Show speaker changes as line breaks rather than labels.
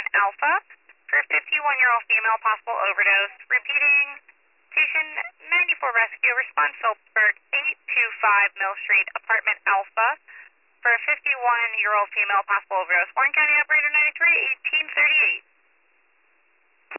Apartment Alpha for a 51-year-old female possible overdose. Repeating, Station 94 Rescue, response Phillipsburg, 825 Mill Street, Apartment Alpha for a 51-year-old female possible overdose. Warren County Operator 93, 1838.